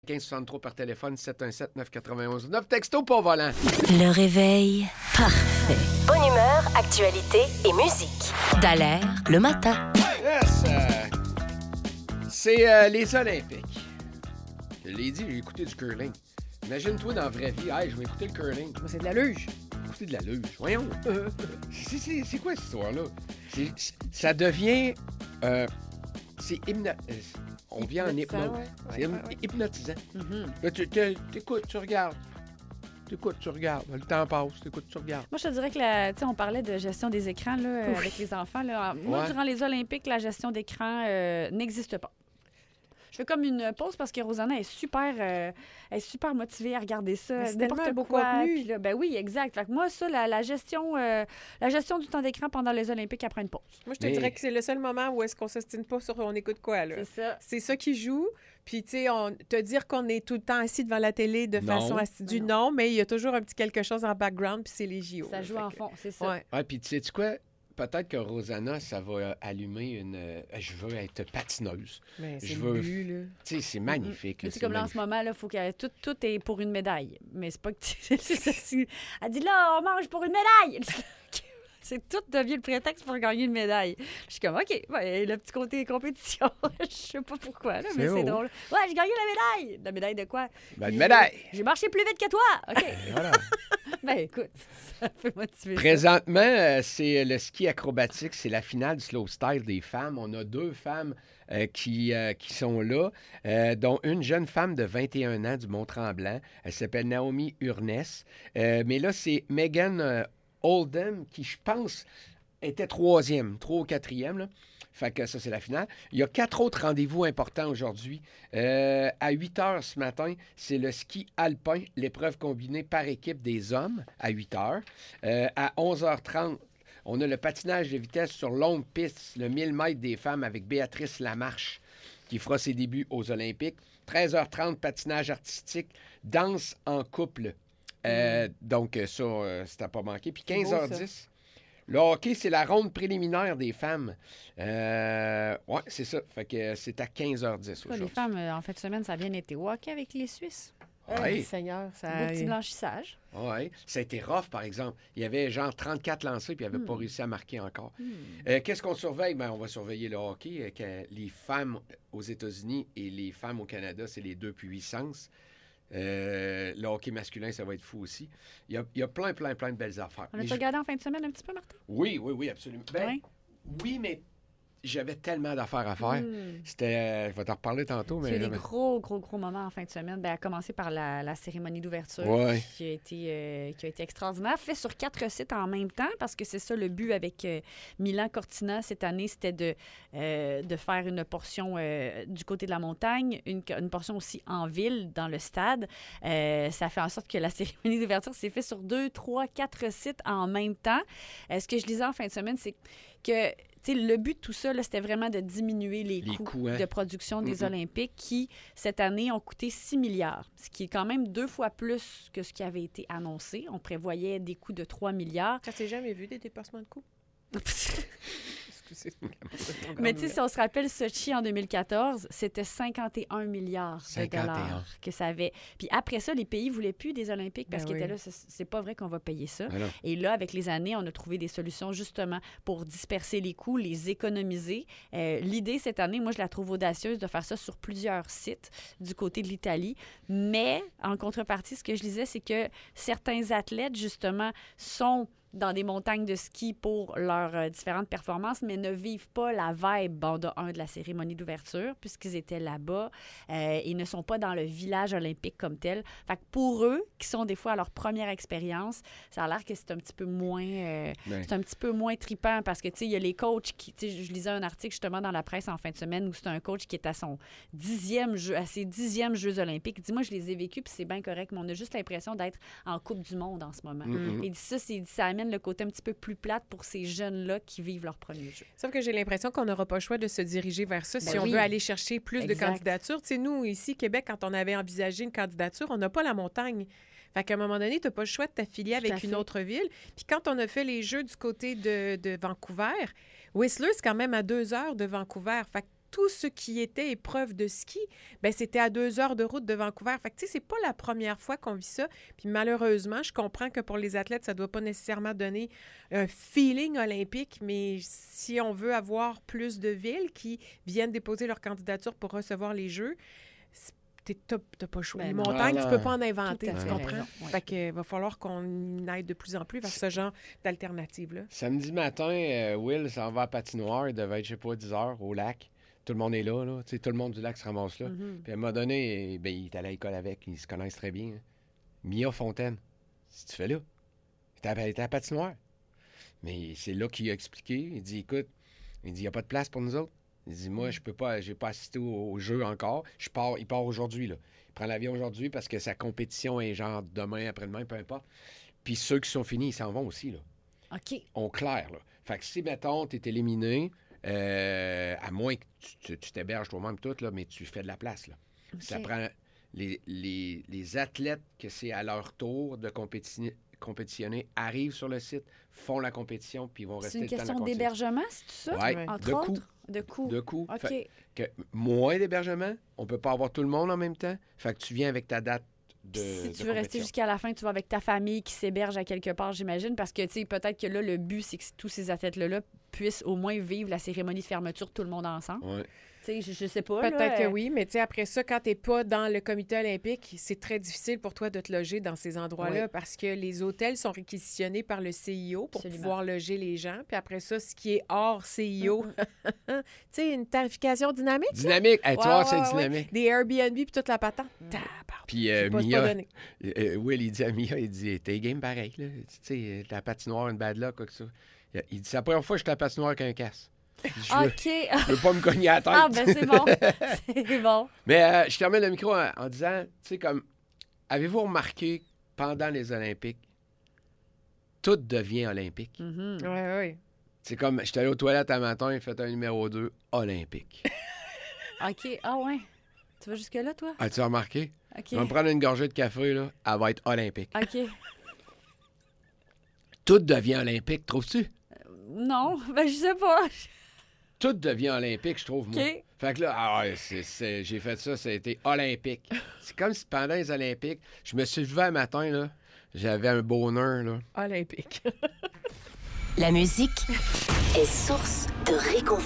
1563 par téléphone, 717-991-9. Texto pas volant. Le réveil parfait. Bonne humeur, actualité et musique. Dallaire, le matin. Yes! C'est les Olympiques. Je l'ai dit, j'ai écouté du curling. Imagine-toi dans la vraie vie, hey, je vais écouter le curling. C'est de la luge. Écouter de la luge. Voyons. C'est quoi cette histoire-là? Ça devient... c'est on vient en hypnose. Ouais. C'est hypnotisant. Mm-hmm. Là, tu t'écoutes, tu regardes. T'écoutes, tu regardes. Le temps passe, t'écoutes, tu regardes. Moi, je te dirais que on parlait de gestion des écrans là, avec les enfants. Là. Moi, durant les Olympiques, la gestion d'écran n'existe pas. Je fais comme une pause parce que Rosanna est super motivée à regarder ça. C'est tellement un beau quoi. contenu. Puis là, ben oui, exact. Fait que moi, ça, la gestion du temps d'écran pendant les Olympiques après une pause. Moi, je te dirais que c'est le seul moment où est-ce qu'on s'ostine pas sur on écoute quoi, là. C'est ça. C'est ça qui joue. Puis, tu sais, te dire qu'on est tout le temps assis devant la télé de façon assidue, non, mais il y a toujours un petit quelque chose en background, puis c'est les JO. Ça joue en fond, c'est ça. Ouais, puis tu sais quoi? Peut-être que Rosanna, ça va allumer une... je veux être patineuse. Mais c'est je le veux... but, là. Tu sais, c'est magnifique. C'est comme là, en ce moment, il faut que tout est pour une médaille. Mais c'est pas que... Elle dit là, on mange pour une médaille! C'est tout devient le prétexte pour gagner une médaille. Je suis comme, OK, ouais, le petit côté compétition. Je sais pas pourquoi, là, mais c'est drôle. Ouais, j'ai gagné la médaille. La médaille de quoi? Ben, une médaille. J'ai marché plus vite que toi. OK. Voilà. Ben, écoute, ça peut motiver. Présentement, c'est le ski acrobatique. C'est la finale du slow style des femmes. On a 2 femmes qui sont là, dont une jeune femme de 21 ans du Mont-Tremblant. Elle s'appelle Naomi Urness. Mais là, c'est Megan Oldham, qui, je pense, était 3e ou 4e. Là. Fait que ça, c'est la finale. Il y a 4 autres rendez-vous importants aujourd'hui. À 8 heures ce matin, c'est le ski alpin, l'épreuve combinée par équipe des hommes, à 8 heures. À 11h30, on a le patinage de vitesse sur longue piste, le 1000 mètres des femmes avec Béatrice Lamarche, qui fera ses débuts aux Olympiques. 13h30, patinage artistique, danse en couple. Donc, ça, c'était pas manqué. Puis 15h10, le hockey, c'est la ronde préliminaire des femmes. Ouais, c'est ça. Fait que c'est à 15h10 aujourd'hui. Les femmes, en fin de semaine, ça a bien été au hockey avec les Suisses. Oui. Seigneur, ça Beau petit blanchissage. Oui. Ça a été rough, par exemple. Il y avait genre 34 lancés, puis ils n'avaient pas réussi à marquer encore. Qu'est-ce qu'on surveille? Ben, on va surveiller le hockey. Les femmes aux États-Unis et les femmes au Canada, c'est les 2 puissances. Le hockey masculin, ça va être fou aussi. Il y a plein de belles affaires. On a-tu regardé en fin de semaine un petit peu, Martin? Oui, absolument. Ben, oui, mais j'avais tellement d'affaires à faire. C'était... je vais t'en reparler tantôt. Il y a eu des gros moments en fin de semaine. Ben, à commencer par la cérémonie d'ouverture qui a été extraordinaire. Fait sur 4 sites en même temps, parce que c'est ça le but avec Milan Cortina cette année, c'était de faire une portion du côté de la montagne, une portion aussi en ville, dans le stade. Ça fait en sorte que la cérémonie d'ouverture s'est faite sur 2, 3, 4 sites en même temps. Ce que je lisais en fin de semaine, c'est que le but de tout ça, là, c'était vraiment de diminuer les coûts de production des Olympiques qui, cette année, ont coûté 6 milliards, ce qui est quand même 2 fois plus que ce qui avait été annoncé. On prévoyait des coûts de 3 milliards. Ça s'est jamais vu, des dépassements de coûts? Mais tu sais, si on se rappelle Sochi en 2014, c'était 51 milliards de dollars que ça avait. Puis après ça, les pays ne voulaient plus des Olympiques parce qu'ils étaient là, c'est pas vrai qu'on va payer ça. Et là, avec les années, on a trouvé des solutions justement pour disperser les coûts, les économiser. L'idée cette année, moi, je la trouve audacieuse de faire ça sur plusieurs sites du côté de l'Italie. Mais en contrepartie, ce que je disais, c'est que certains athlètes, justement, sont dans des montagnes de ski pour leurs différentes performances, mais ne vivent pas la vibe, de la cérémonie d'ouverture, puisqu'ils étaient là-bas et ne sont pas dans le village olympique comme tel. Fait que pour eux, qui sont des fois à leur première expérience, ça a l'air que c'est un petit peu moins c'est un petit peu moins trippant parce que, tu sais, il y a les coachs qui, tu sais, je lisais un article justement dans la presse en fin de semaine où c'est un coach qui est à ses 10e Jeux olympiques. Il dit, moi, je les ai vécus puis c'est bien correct, mais on a juste l'impression d'être en Coupe du monde en ce moment. Et il dit ça amène le côté un petit peu plus plate pour ces jeunes-là qui vivent leur premier jeu. Sauf que j'ai l'impression qu'on n'aura pas le choix de se diriger vers ça si on veut aller chercher plus de candidatures. Tu sais, nous, ici, Québec, quand on avait envisagé une candidature, on n'a pas la montagne. Fait qu'à un moment donné, tu n'as pas le choix de t'affilier avec une autre ville. Puis quand on a fait les Jeux du côté de Vancouver, Whistler, c'est quand même à 2 heures de Vancouver. Fait que tout ce qui était épreuve de ski, bien, c'était à 2 heures de route de Vancouver. Fait que, tu sais, c'est pas la première fois qu'on vit ça. Puis malheureusement, je comprends que pour les athlètes, ça doit pas nécessairement donner un feeling olympique, mais si on veut avoir plus de villes qui viennent déposer leur candidature pour recevoir les Jeux, t'as pas le choix. Les montagnes, tu peux pas en inventer, tu comprends? Fait que va falloir qu'on aille de plus en plus vers ce genre d'alternative-là. Samedi matin, Will s'en va à patinoire. Il devait être, je sais pas, 10 heures au lac. Tout le monde est là. Tu sais, tout le monde du lac se ramasse là. Puis à un moment donné, il est allé à l'école avec. Ils se connaissent très bien. Hein. Mia Fontaine, si tu fais là, elle était à patinoire. Mais c'est là qu'il a expliqué. Il dit, écoute, il n'y a pas de place pour nous autres. Il dit, moi, je peux pas, j'ai pas assisté au jeu encore. Il part aujourd'hui, là. Il prend l'avion aujourd'hui parce que sa compétition est genre demain, après-demain, peu importe. Puis ceux qui sont finis, ils s'en vont aussi, là. OK. On claire, là. Fait que si, mettons, t'es éliminé, à moins que tu t'héberges toi-même tout, là, mais tu fais de la place, là. Okay. Ça prend les athlètes que c'est à leur tour de compétitionner, arrivent sur le site, font la compétition, puis ils vont rester le temps de la compétition. C'est une question d'hébergement, c'est tout ça? Oui, entre autres? De coût. OK. Fait que moins d'hébergement, on peut pas avoir tout le monde en même temps. Fait que tu viens avec ta date si tu veux rester jusqu'à la fin, tu vas avec ta famille qui s'héberge à quelque part, j'imagine, parce que, tu sais, peut-être que là, le but, c'est que tous ces athlètes-là puissent au moins vivre la cérémonie de fermeture tout le monde ensemble. Oui. Tu sais, je sais pas. Peut-être que oui, mais tu sais, après ça, quand tu n'es pas dans le comité olympique, c'est très difficile pour toi de te loger dans ces endroits-là parce que les hôtels sont réquisitionnés par le CIO pour pouvoir loger les gens. Puis après ça, ce qui est hors CIO, tu sais, une tarification dynamique. Dynamique. Hey, tu vois, c'est dynamique. Des Airbnb puis toute la patente. Puis Mia, Will, il dit à Mia, il dit, t'es game pareil, là. Tu sais, la patinoire, une bad luck, quoi que ça. Il dit, c'est la première fois que je suis à la patinoire avec un casque. Je veux pas me cogner à la tête. Ah, ben c'est bon. C'est bon. Mais je termine le micro en disant, tu sais, comme, avez-vous remarqué, pendant les Olympiques, tout devient olympique? Oui. C'est comme, j'étais allé aux toilettes un matin, j'ai fait un numéro 2, olympique. OK. Ah ouais. Tu vas jusque-là, toi? As-tu remarqué? OK. On va me prendre une gorgée de café, là, elle va être olympique. OK. Tout devient olympique, trouves-tu? Non, ben je sais pas. Tout devient olympique, je trouve, moi. OK. Fait que là, j'ai fait ça, ça a été olympique. C'est comme si pendant les Olympiques, je me suis levé un matin, là, j'avais un bonheur, là. Olympique. La musique est source de réconfort.